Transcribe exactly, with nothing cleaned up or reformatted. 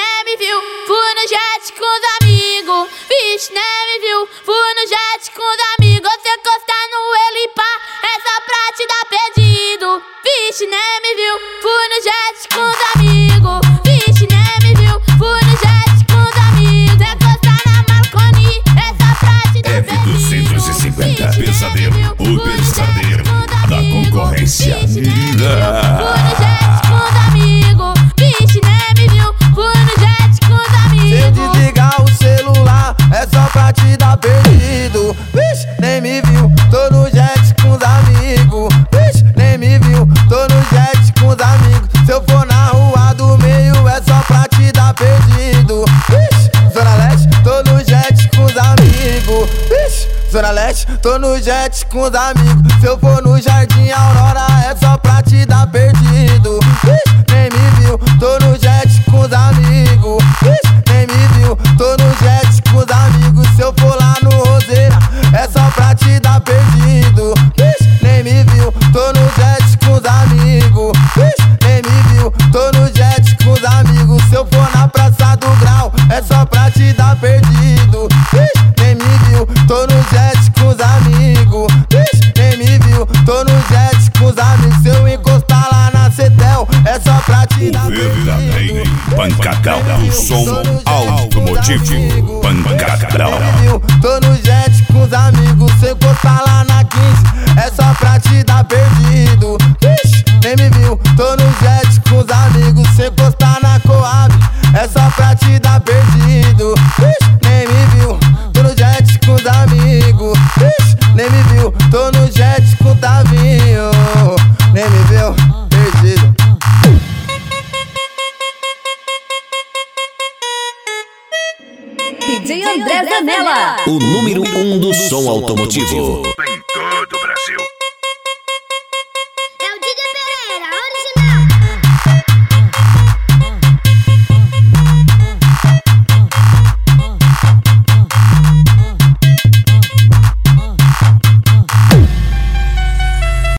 nem me viu, fui no jet com os amigos. Vixe, nem me viu, fui no jet com os amigos. Se encostar no ele pá, é só pra te dar pedido. Vixe, nem me viu, fui no jet com os amigos. Vixe, nem me viu, fui no jet com os amigos. Se encostar na Marconi, é só pra te dar F duzentos e cinquenta, pesadelo, o pesadelo da concorrência. Fui no jet com os amigos. Vixe, nem me viu, fui no jet com os amigos. Se eu desligar o celular, é só pra te dar perdido. Vixe, nem me viu, tô no jet com os amigos. Vixe, nem me viu, tô no jet com os amigos. Se eu for na rua do meio, é só pra te dar perdido. Vixe, Zona Leste, tô no jet com os amigos. Vixe, Zona Leste, tô no jet com os amigos. Se eu for no Jardim Aurora, é só pra te dar perdido. Vixe, nem me viu, tô no jet com os amigos. Vixe, nem me viu, tô no jet com os amigos. Se eu for lá no Roseira, é só pra te dar perdido. Vixe, nem me viu, tô no jet com os amigos. Vixe, nem me viu, tô no jet com os amigos. Se eu for na Praça do Grau, é só pra te dar perdido. Vixe, nem me viu, tô no jet com os amigos. Vixe, nem me viu, tô no jet com os amigos. Se eu encostar lá na Cetel, é só pra te dar Verdadeiro perdido. pancadão do som automotivo. Pancadão. Tô no jet com os amigos. Se encostar lá na quinze, é só pra te dar perdido. Vixe, nem me viu, tô no jet com os amigos. Se encostar na Coab, é só pra te dar perdido. Vixe, nem me viu, tô no jet com os amigos. Vixe, nem me viu, tô no jet com o Tavinho. Nem me viu, perdido. D J André Zanella, o número um do som automotivo.